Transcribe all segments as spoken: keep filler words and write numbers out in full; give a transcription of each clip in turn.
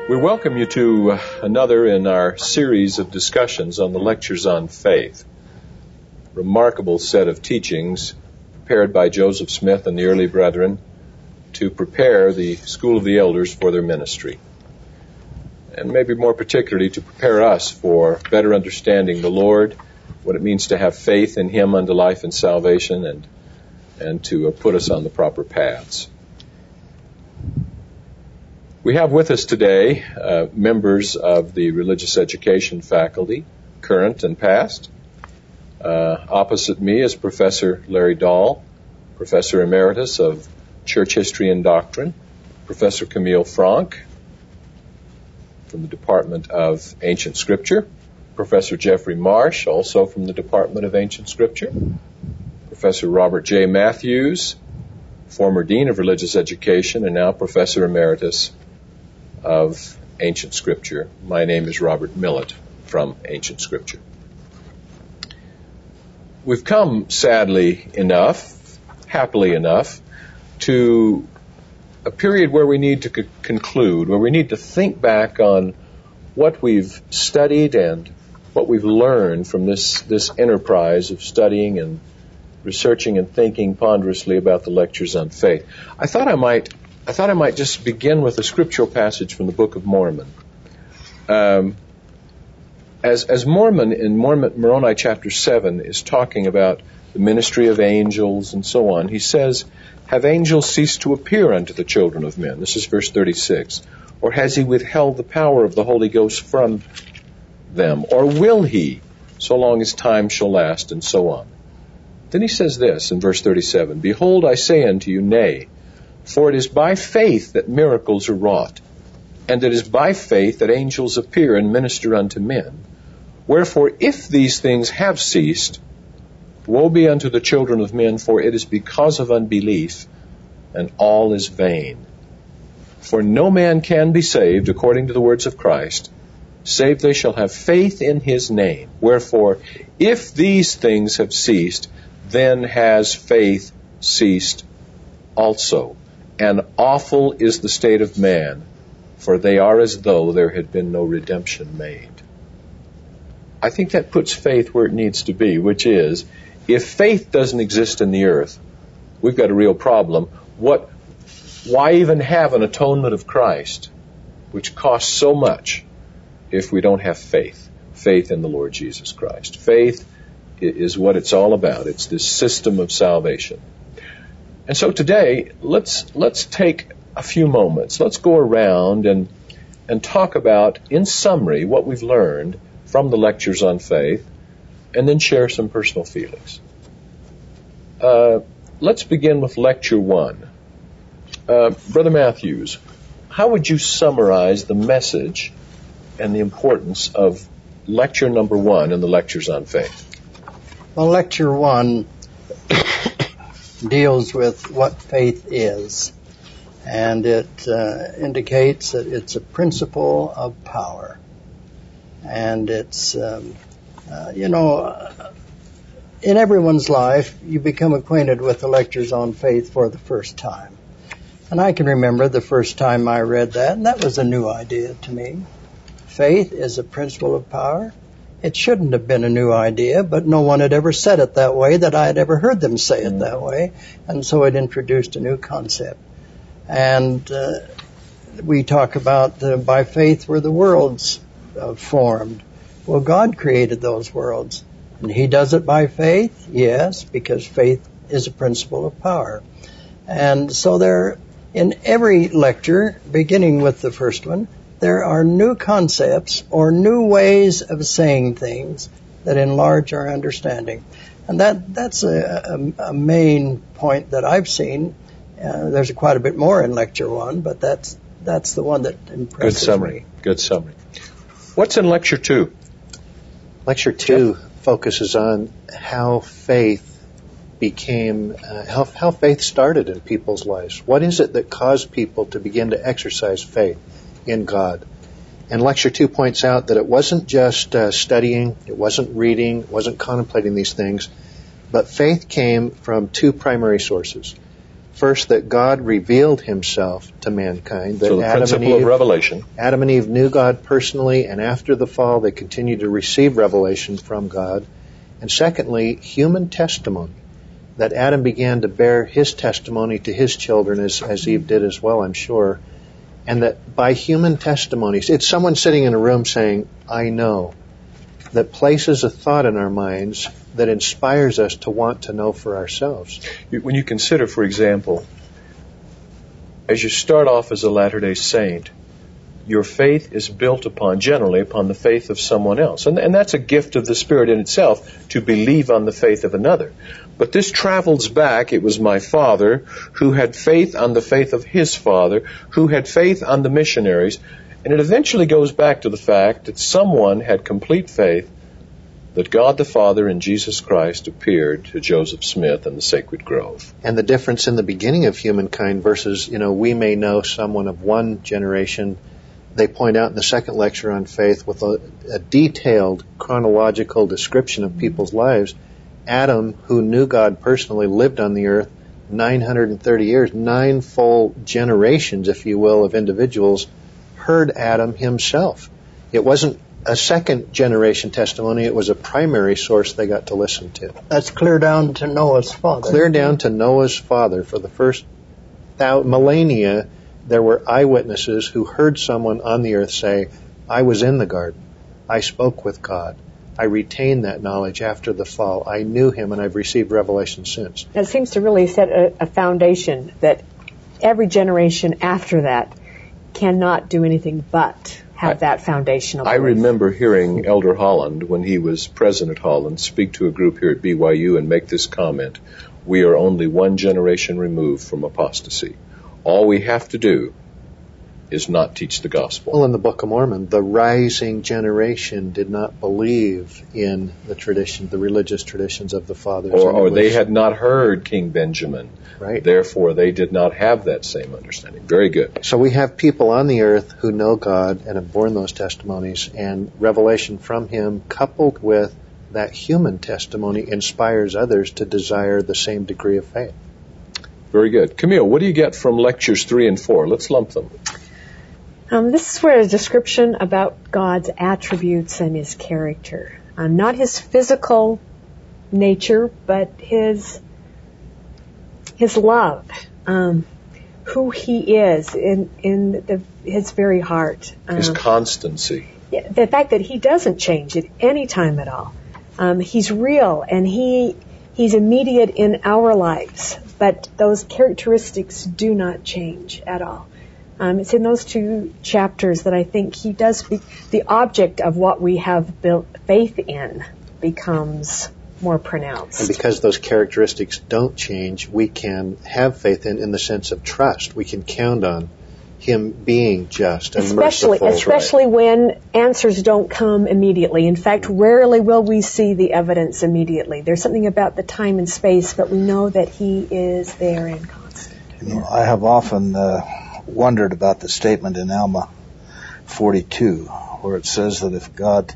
We welcome you to uh, another in our series of discussions on the Lectures on Faith. Remarkable set of teachings prepared by Joseph Smith and the early brethren to prepare the School of the Elders for their ministry. And maybe more particularly to prepare us for better understanding the Lord, what it means to have faith in Him unto life and salvation, and, and to uh, put us on the proper paths. We have with us today uh, members of the religious education faculty, current and past. Uh, opposite me is Professor Larry Dahl, Professor Emeritus of Church History and Doctrine, Professor Camille Franck from the Department of Ancient Scripture, Professor Jeffrey Marsh, also from the Department of Ancient Scripture, Professor Robert J. Matthews, former Dean of Religious Education and now Professor Emeritus of Ancient Scripture. My name is Robert Millett from Ancient Scripture. We've come, sadly enough, happily enough, to a period where we need to c- conclude, where we need to think back on what we've studied and what we've learned from this, this enterprise of studying and researching and thinking ponderously about the Lectures on Faith. I thought I might I thought I might just begin with a scriptural passage from the Book of Mormon. Um, as, as Mormon, in Mormon, Moroni chapter seven, is talking about the ministry of angels and so on, he says, "Have angels ceased to appear unto the children of men?" This is verse thirty-six. "Or has he withheld the power of the Holy Ghost from them? Or will he, so long as time shall last?" And so on. Then he says this in verse thirty-seven, "Behold, I say unto you, nay. For it is by faith that miracles are wrought, and it is by faith that angels appear and minister unto men. Wherefore, if these things have ceased, woe be unto the children of men, for it is because of unbelief, and all is vain. For no man can be saved, according to the words of Christ, save they shall have faith in his name. Wherefore, if these things have ceased, then has faith ceased also. And awful is the state of man, for they are as though there had been no redemption made." I think that puts faith where it needs to be, which is, if faith doesn't exist in the earth, we've got a real problem. What, why even have an atonement of Christ, which costs so much, if we don't have faith, faith in the Lord Jesus Christ? Faith is what it's all about. It's this system of salvation. And so today, let's let's take a few moments. Let's go around and and talk about, in summary, what we've learned from the Lectures on Faith, and then share some personal feelings. Uh, let's begin with Lecture One. Uh, Brother Matthews, how would you summarize the message and the importance of Lecture Number One in the Lectures on Faith? Well, Lecture One deals with what faith is, and it uh, indicates that it's a principle of power. And it's, um, uh, you know, in everyone's life, you become acquainted with the Lectures on Faith for the first time. And I can remember the first time I read that, and that was a new idea to me. Faith is a principle of power. It shouldn't have been a new idea, but no one had ever said it that way that I had ever heard them say it that way, and so it introduced a new concept. And uh, we talk about uh, by faith were the worlds uh, formed. Well, God created those worlds, and He does it by faith, yes, because faith is a principle of power. And so there, in every lecture, beginning with the first one, there are new concepts or new ways of saying things that enlarge our understanding. And that that's a, a, a main point that I've seen. Uh, there's quite a bit more in Lecture One, but that's that's the one that impresses Good summary. me. Good summary. What's in Lecture Two? Lecture Two Jeff? focuses on how faith became, uh, how, how faith started in people's lives. What is it that caused people to begin to exercise faith in God? And Lecture two points out that it wasn't just uh, studying, it wasn't reading, it wasn't contemplating these things, but faith came from two primary sources. First, that God revealed himself to mankind. That So the Adam and principle of Eve, revelation. Adam and Eve knew God personally, and after the fall, they continued to receive revelation from God. And secondly, human testimony. That Adam began to bear his testimony to his children, as, as Eve did as well, I'm sure. And that by human testimonies, it's someone sitting in a room saying, I know, that places a thought in our minds that inspires us to want to know for ourselves. When you consider, for example, as you start off as a Latter-day Saint, your faith is built upon, generally, upon the faith of someone else. And, and that's a gift of the Spirit in itself, to believe on the faith of another. But this travels back. It was my father who had faith on the faith of his father, who had faith on the missionaries. And it eventually goes back to the fact that someone had complete faith that God the Father and Jesus Christ appeared to Joseph Smith in the Sacred Grove. And the difference in the beginning of humankind versus, you know, we may know someone of one generation. They point out in the second lecture on faith with a, a detailed chronological description of people's lives. Adam, who knew God personally, lived on the earth nine hundred thirty years, nine full generations, if you will, of individuals heard Adam himself. It wasn't a second generation testimony, it was a primary source they got to listen to. That's clear down to Noah's father. Clear down to Noah's father. For the first thou- millennia, there were eyewitnesses who heard someone on the earth say, I was in the garden. I spoke with God. I retained that knowledge after the fall. I knew him, and I've received revelation since. It seems to really set a, a foundation that every generation after that cannot do anything but have I, that foundational I belief. remember hearing Elder Holland, when he was President Holland, speak to a group here at B Y U and make this comment: we are only one generation removed from apostasy. All we have to do is not teach the gospel. Well, in the Book of Mormon, the rising generation did not believe in the tradition, the religious traditions of the fathers. Or, or they had not heard King Benjamin. Right. Therefore, they did not have that same understanding. Very good. So we have people on the earth who know God and have borne those testimonies, and revelation from him coupled with that human testimony inspires others to desire the same degree of faith. Very good. Camille, what do you get from lectures three and four? Let's lump them. Um, this is where a description about God's attributes and his character. Um, not his physical nature, but his his love, um, who he is in in the, his very heart. Um, his constancy. Yeah, the fact that he doesn't change at any time at all. Um, he's real, and he he's immediate in our lives, but those characteristics do not change at all. Um, it's in those two chapters that I think he does speak. The object of what we have built faith in becomes more pronounced. And because those characteristics don't change, we can have faith in in the sense of trust. We can count on him being just and especially, merciful. Especially right. when answers don't come immediately. In fact, rarely will we see the evidence immediately. There's something about the time and space, but we know that he is there and constant. You know, I have often uh, wondered about the statement in Alma forty-two, where it says that if God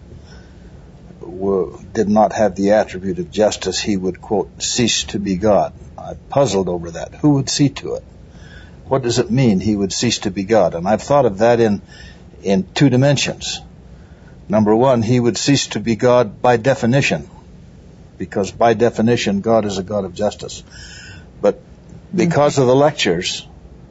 were, did not have the attribute of justice, he would, quote, cease to be God. I puzzled over that. Who would see to it? What does it mean he would cease to be God? And I've thought of that in in two dimensions. Number one, he would cease to be God by definition, because by definition, God is a God of justice. But because of the lectures,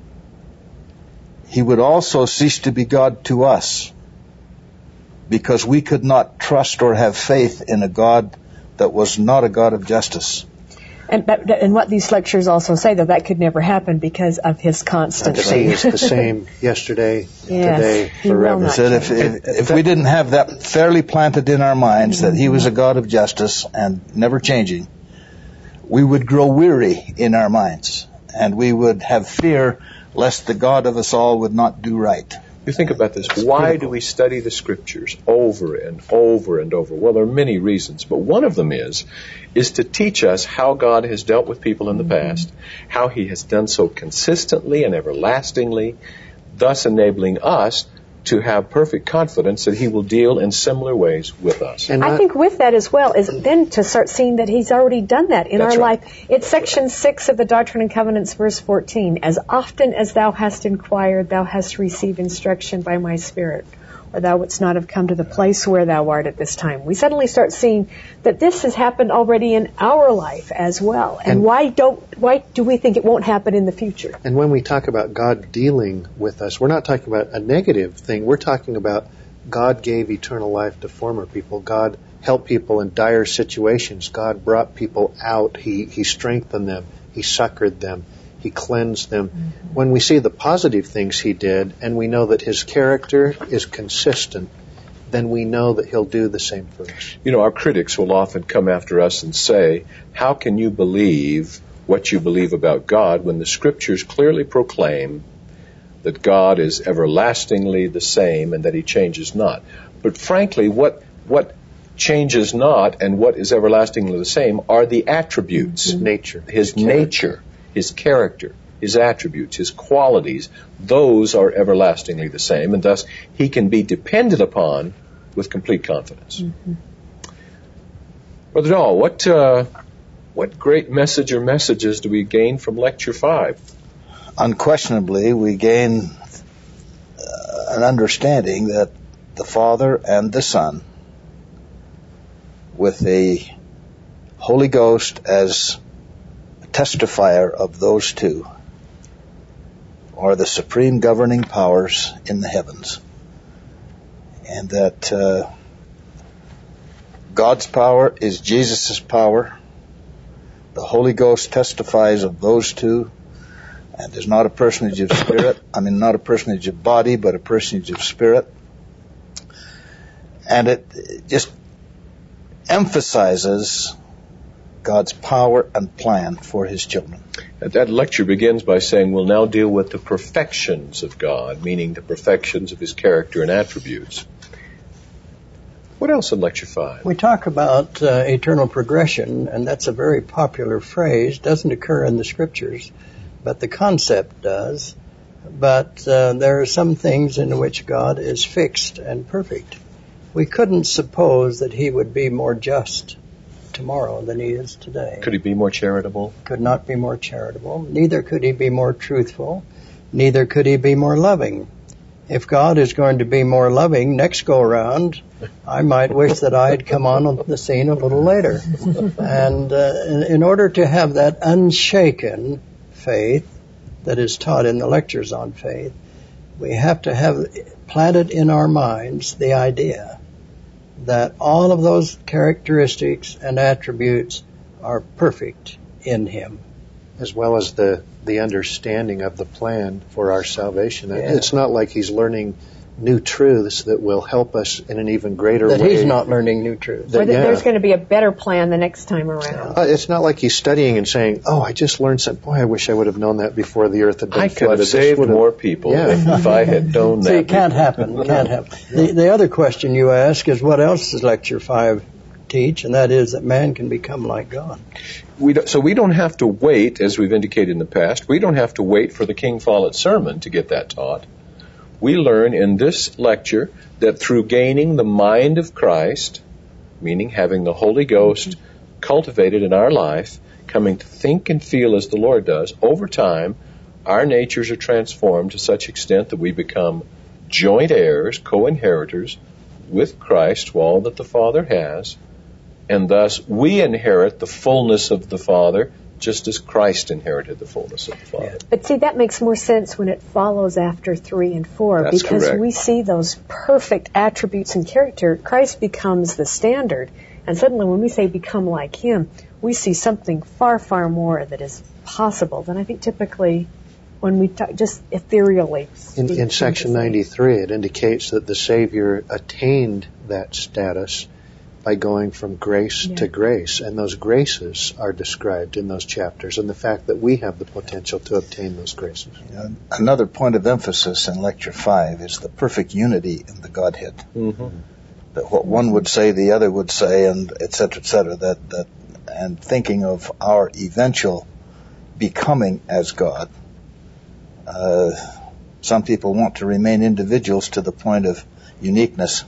he would also cease to be God to us, because we could not trust or have faith in a God that was not a God of justice. And, but, and what these lectures also say, though, that could never happen because of his constancy. He is the same yesterday, yes, today, forever. He said if, if, if we didn't have that fairly planted in our minds mm-hmm. that he was a God of justice and never changing, we would grow weary in our minds, and we would have fear lest the God of us all would not do right. You think about this. Why do we study the Scriptures over and over and over? Well, there are many reasons, but one of them is is to teach us how God has dealt with people in the past, how he has done so consistently and everlastingly, thus enabling us to have perfect confidence that he will deal in similar ways with us. And I not- think with that as well is then to start seeing that he's already done that in That's our right. life. It's section six of the Doctrine and Covenants, verse fourteen. As often as thou hast inquired, thou hast received instruction by my Spirit, or thou wouldst not have come to the place where thou art at this time. We suddenly start seeing that this has happened already in our life as well. And, And- why don't why do we think it won't happen in the future? And when we talk about God dealing with us, we're not talking about a negative thing. We're talking about God gave eternal life to former people. God helped people in dire situations. God brought people out. He, he strengthened them. He succored them. He cleansed them. Mm-hmm. When we see the positive things he did, and we know that his character is consistent, then we know that he'll do the same for us. You know, our critics will often come after us and say, how can you believe what you believe about God when the Scriptures clearly proclaim that God is everlastingly the same and that he changes not? But frankly, what what changes not and what is everlastingly the same are the attributes. Mm-hmm. Nature. His nature, his character, his attributes, his qualities. Those are everlastingly the same, and thus he can be depended upon with complete confidence. Mm-hmm. Brother Dahl, what, uh, what great message or messages do we gain from Lecture five? Unquestionably, we gain uh, an understanding that the Father and the Son, with the Holy Ghost as a testifier of those two, are the supreme governing powers in the heavens. And that uh, God's power is Jesus' power. The Holy Ghost testifies of those two, and is not a personage of spirit. I mean, not a personage of body, but a personage of spirit. And it just emphasizes God's power and plan for his children. That lecture begins by saying we'll now deal with the perfections of God, meaning the perfections of his character and attributes. What else in Lecture five? We talk about uh, eternal progression, and that's a very popular phrase. Doesn't occur in the Scriptures, but the concept does. But uh, there are some things in which God is fixed and perfect. We couldn't suppose that he would be more just tomorrow than he is today. Could he be more charitable? Could not be more charitable. Neither could he be more truthful. Neither could he be more loving. If God is going to be more loving next go around, I might wish that I had come on the scene a little later. And uh, in, in order to have that unshaken faith that is taught in the lectures on faith, we have to have planted in our minds the idea that all of those characteristics and attributes are perfect in him. As well as the, the understanding of the plan for our salvation. Yeah. It's not like he's learning new truths that will help us in an even greater That way. he's not learning new truths. That- Or that yeah. there's going to be a better plan the next time around. Uh, it's not like he's studying and saying, oh, I just learned something. Boy, I wish I would have known that before the earth had been I flooded. could have This saved would have- more people Yeah. if I had known See, that. it can't before. happen. It can't happen. The, the other question you ask is what else does Lecture five teach, and that is that man can become like God. We don't, so we don't have to wait, as we've indicated in the past, we don't have to wait for the King Follett sermon to get that taught. We learn in this lecture that through gaining the mind of Christ, meaning having the Holy Ghost mm-hmm. cultivated in our life, coming to think and feel as the Lord does, over time, our natures are transformed to such extent that we become joint heirs, co-inheritors with Christ to all that the Father has, and thus we inherit the fullness of the Father just as Christ inherited the fullness of the Father. But see, that makes more sense when it follows after three and four, That's because correct. we see those perfect attributes and character. Christ becomes the standard, and suddenly when we say become like him, we see something far, far more that is possible than I think typically when we talk, just ethereally. In, speak in section into ninety-three, it indicates that the Savior attained that status by going from grace Yeah. to grace, and those graces are described in those chapters, and the fact that we have the potential to obtain those graces. Uh, another point of emphasis in Lecture five is the perfect unity in the Godhead. Mm-hmm. That what one would say, the other would say, and et cetera, et cetera, that, that, and thinking of our eventual becoming as God, uh, some people want to remain individuals to the point of uniqueness.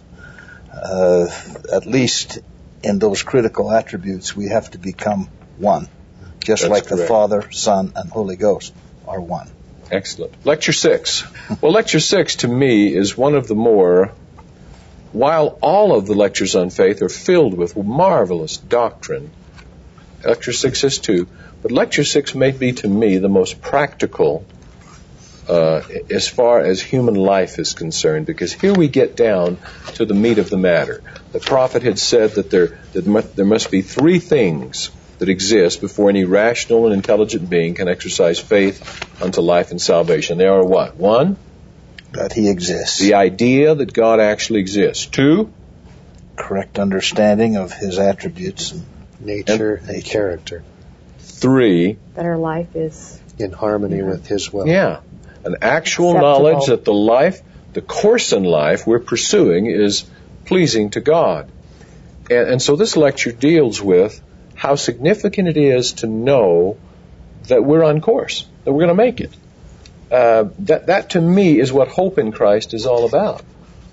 Uh, at least in those critical attributes, we have to become one, just That's like correct. the Father, Son, and Holy Ghost are one. Excellent. Lecture six. Well, lecture six to me is one of the more, while all of the lectures on faith are filled with marvelous doctrine, lecture six is too, but lecture six may be to me the most practical uh, as far as human life is concerned, because here we get down to the meat of the matter. The prophet had said that there, that mu- there must be three things that exist before any rational and intelligent being can exercise faith unto life and salvation. They are what? One, That He exists. the idea that God actually exists. Two, Correct understanding of His attributes. And Nature And- and character three, That our life is in harmony with His will. yeah, an actual Acceptable. knowledge that the life, the course in life we're pursuing is pleasing to God. And, and so this lecture deals with how significant it is to know that we're on course, that we're going to make it. Uh, that, that to me is what hope in Christ is all about.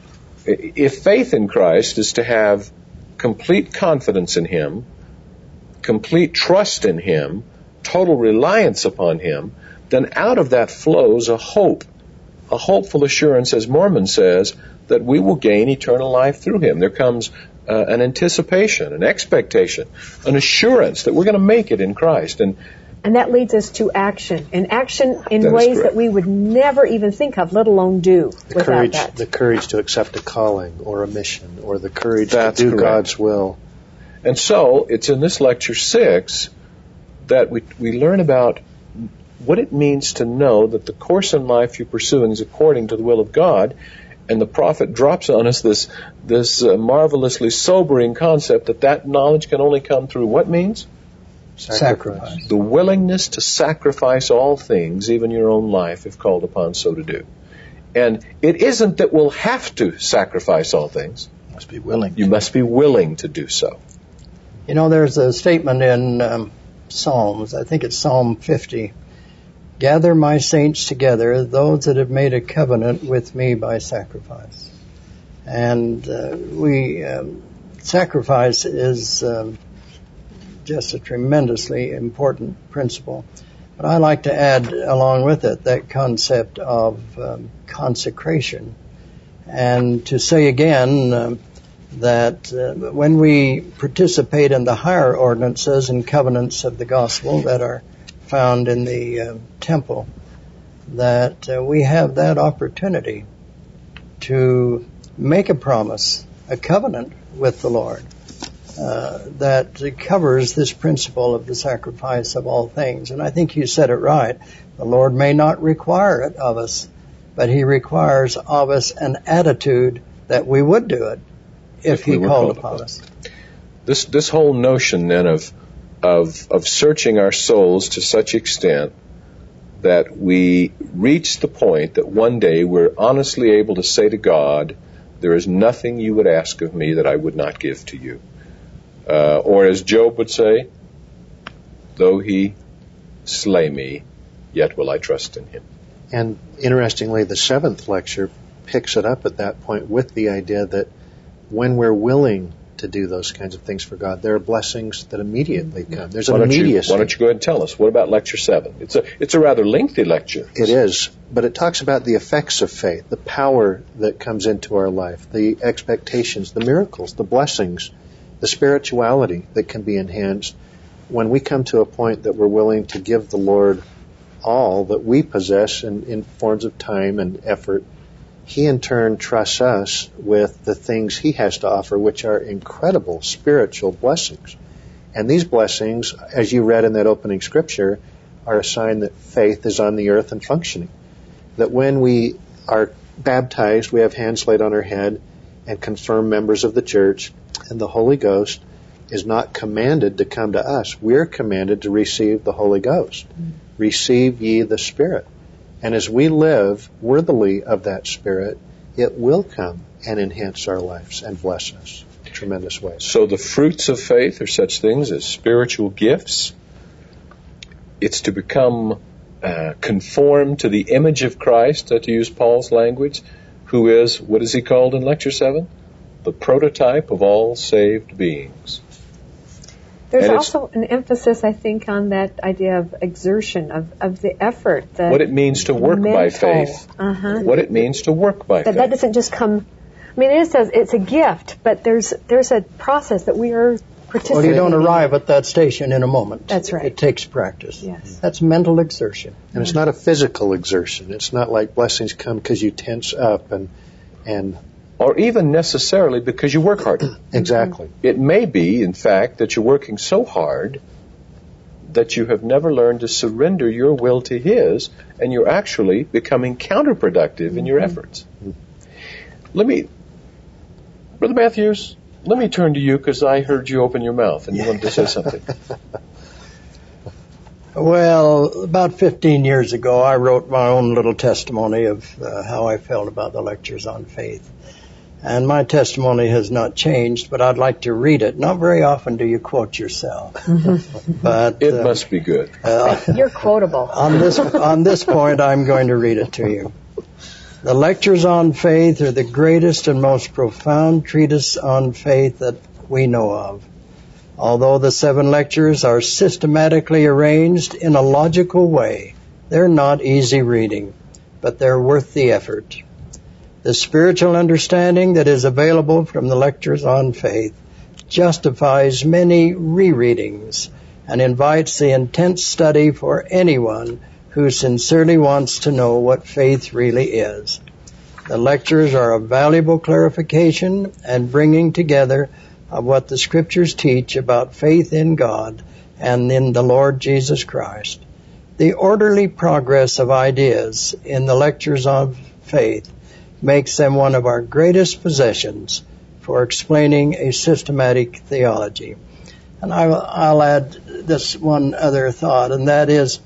I- If faith in Christ is to have complete confidence in Him, complete trust in Him, total reliance upon Him, then out of that flows a hope, a hopeful assurance, as Mormon says, that we will gain eternal life through Him. There comes uh, an anticipation, an expectation, an assurance that we're going to make it in Christ. And And that leads us to action, and action in That is ways correct. that we would never even think of, let alone do The without courage, that. the courage to accept a calling or a mission, or the courage That's to do correct. God's will. And so it's in this lecture six that we, we learn about what it means to know that the course in life you're pursuing is according to the will of God. And the prophet drops on us this, this uh, marvelously sobering concept that that knowledge can only come through what means? Sacrifice. The willingness to sacrifice all things, even your own life, if called upon so to do. And it isn't that we'll have to sacrifice all things. must be willing. You must be willing to do so. You know, there's a statement in um, Psalms, I think it's Psalm fifty. Gather my saints together, those that have made a covenant with me by sacrifice. And uh, we, um, sacrifice is um, just a tremendously important principle. But I like to add along with it that concept of um, consecration. And to say again um, that uh, when we participate in the higher ordinances and covenants of the gospel that are found in the uh, temple, that uh, we have that opportunity to make a promise, a covenant with the Lord uh, that covers this principle of the sacrifice of all things. And I think you said it right. The Lord may not require it of us, but He requires of us an attitude that we would do it if, If we He were called called upon upon. us. This this whole notion then of of of searching our souls to such extent that we reach the point that one day we're honestly able to say to God, there is nothing you would ask of me that I would not give to you. Uh, or as Job would say, though he slay me, yet will I trust in him. And interestingly, the seventh lecture picks it up at that point with the idea that when we're willing to do those kinds of things for God, there are blessings that immediately come. There's Why an don't, you, immediacy. why don't you go ahead and tell us, what about lecture seven? It's a, it's a rather lengthy lecture. It is, but it talks about the effects of faith, the power that comes into our life, the expectations, the miracles, the blessings, the spirituality that can be enhanced when we come to a point that we're willing to give the Lord all that we possess in, in forms of time and effort. He in turn trusts us with the things He has to offer, which are incredible spiritual blessings. And these blessings, as you read in that opening scripture, are a sign that faith is on the earth and functioning. That when we are baptized, we have hands laid on our head and confirmed members of the church, and the Holy Ghost is not commanded to come to us. We're commanded to receive the Holy Ghost. Mm. Receive ye the Spirit. And as we live worthily of that Spirit, it will come and enhance our lives and bless us in tremendous ways. So the fruits of faith are such things as spiritual gifts. It's to become uh, conform to the image of Christ, uh, to use Paul's language, who is, what is he called in Lecture seven? The prototype of all saved beings. There's And also an emphasis, I think, on that idea of exertion, of, of the effort. The what it means to work mental, by faith. Uh-huh. What it means to work by that, faith. that doesn't just come, I mean, it is a, it's a gift, but there's there's a process that we are participating Well, you don't in. arrive at that station in a moment. That's right. It takes practice. Yes. That's mental exertion. And it's not a physical exertion. It's not like blessings come because you tense up and and Or even necessarily because you work hard. exactly. It may be, in fact, that you're working so hard that you have never learned to surrender your will to His, and you're actually becoming counterproductive in your efforts. Let me, Brother Matthews, let me turn to you because I heard you open your mouth and you wanted to say something. Well, about fifteen years ago, I wrote my own little testimony of uh, how I felt about the lectures on faith. And my testimony has not changed, but I'd like to read it. Not very often do you quote yourself. But It uh, must be good. uh, You're quotable. on this on this point, I'm going to read it to you. The lectures on faith are the greatest and most profound treatise on faith that we know of. Although the seven lectures are systematically arranged in a logical way, they're not easy reading, but they're worth the effort. The spiritual understanding that is available from the lectures on faith justifies many rereadings and invites the intense study for anyone who sincerely wants to know what faith really is. The lectures are a valuable clarification and bringing together of what the Scriptures teach about faith in God and in the Lord Jesus Christ. The orderly progress of ideas in the lectures on faith makes them one of our greatest possessions for explaining a systematic theology. And I, I'll add this one other thought, and that is,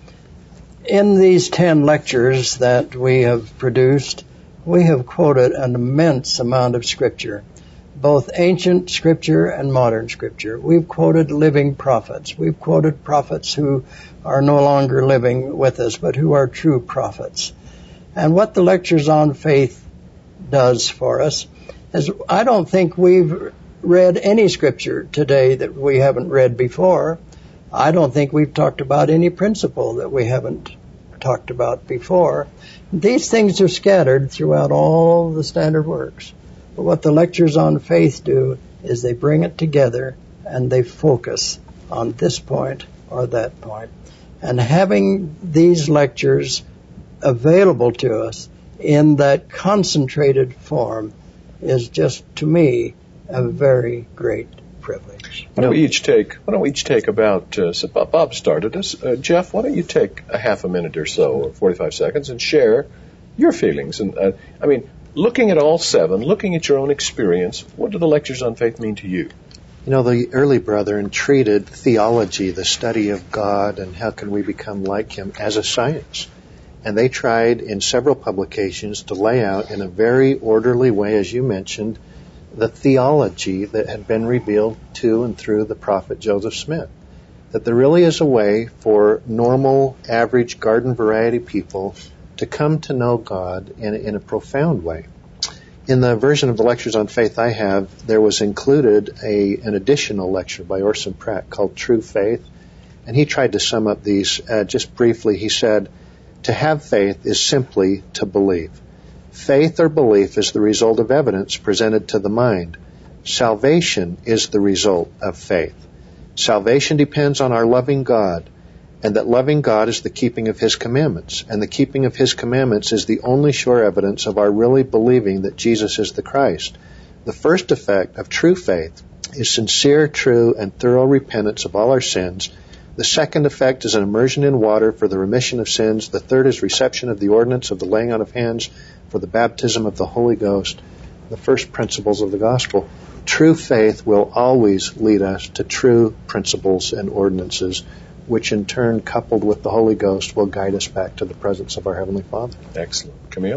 in these ten lectures that we have produced, we have quoted an immense amount of Scripture, both ancient Scripture and modern Scripture. We've quoted living prophets. We've quoted prophets who are no longer living with us, but who are true prophets. And what the lectures on faith does for us is, I don't think we've read any Scripture today that we haven't read before. I don't think we've talked about any principle that we haven't talked about before. These things are scattered throughout all the standard works. But what the lectures on faith do is they bring it together and they focus on this point or that point. And having these lectures available to us in that concentrated form is just, to me, a very great privilege. Why don't we each take, why don't we each take about, uh, so Bob Bob started us. Uh, Jeff, why don't you take a half a minute or so, or forty-five seconds, and share your feelings? And uh, I mean, looking at all seven, looking at your own experience, what do the lectures on faith mean to you? You know, the early brethren treated theology, the study of God and how can we become like Him, as a science. And they tried in several publications to lay out in a very orderly way, as you mentioned, the theology that had been revealed to and through the prophet Joseph Smith. That there really is a way for normal, average, garden variety people to come to know God in, in a profound way. In the version of the lectures on faith I have, there was included a, an additional lecture by Orson Pratt called True Faith. And he tried to sum up these uh, just briefly. He said, to have faith is simply to believe. Faith or belief is the result of evidence presented to the mind. Salvation is the result of faith. Salvation depends on our loving God, and that loving God is the keeping of His commandments. And the keeping of His commandments is the only sure evidence of our really believing that Jesus is the Christ. The first effect of true faith is sincere, true, and thorough repentance of all our sins. The second effect is an immersion in water for the remission of sins. The third is reception of the ordinance of the laying on of hands for the baptism of the Holy Ghost. The first principles of the gospel. True faith will always lead us to true principles and ordinances, which in turn, coupled with the Holy Ghost, will guide us back to the presence of our Heavenly Father. Excellent. Camille?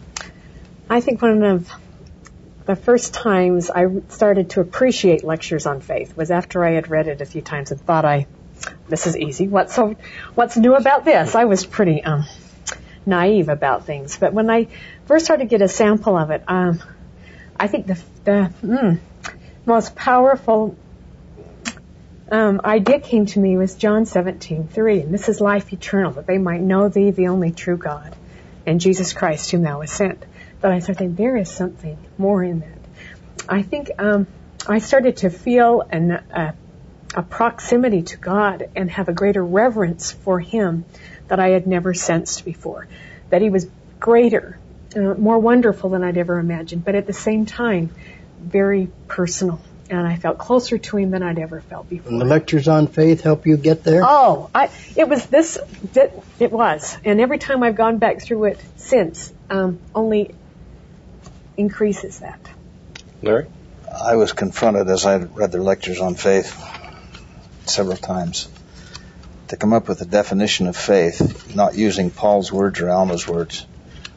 I think one of the first times I started to appreciate lectures on faith was after I had read it a few times and thought I this is easy. What's so, what's new about this? I was pretty um, naive about things. But when I first started to get a sample of it, um, I think the, the mm, most powerful um, idea came to me was John seventeen three. And this is life eternal, that they might know thee, the only true God, and Jesus Christ, whom thou hast sent. But I started thinking, there is something more in that. I think um, I started to feel an, uh, a proximity to God and have a greater reverence for Him that I had never sensed before. That He was greater, uh, more wonderful than I'd ever imagined, but at the same time, very personal. And I felt closer to Him than I'd ever felt before. And the lectures on faith help you get there? Oh, I, it was this, it, it was. And every time I've gone back through it since, um, only increases that. Larry? I was confronted as I read the lectures on faith several times to come up with a definition of faith, not using Paul's words or Alma's words.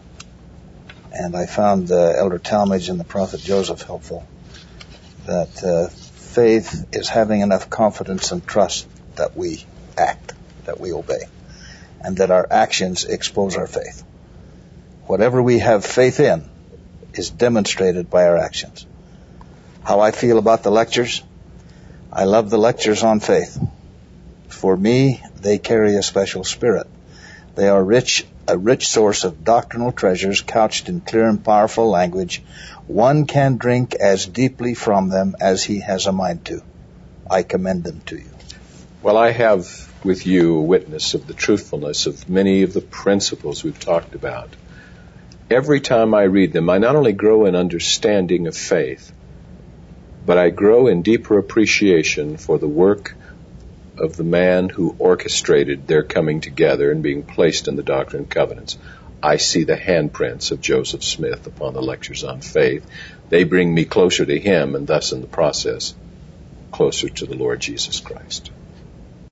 And I found uh, Elder Talmage and the prophet Joseph helpful. That uh, faith is having enough confidence and trust that we act, that we obey, and that our actions expose our faith. Whatever we have faith in is demonstrated by our actions. How I feel about the lectures? I love the lectures on faith. For me, they carry a special spirit. They are rich, a rich source of doctrinal treasures couched in clear and powerful language. One can drink as deeply from them as he has a mind to. I commend them to you. Well, I have with you a witness of the truthfulness of many of the principles we've talked about. Every time I read them, I not only grow in understanding of faith, but I grow in deeper appreciation for the work of the man who orchestrated their coming together and being placed in the Doctrine and Covenants. I see the handprints of Joseph Smith upon the lectures on faith. They bring me closer to him, and thus in the process, closer to the Lord Jesus Christ.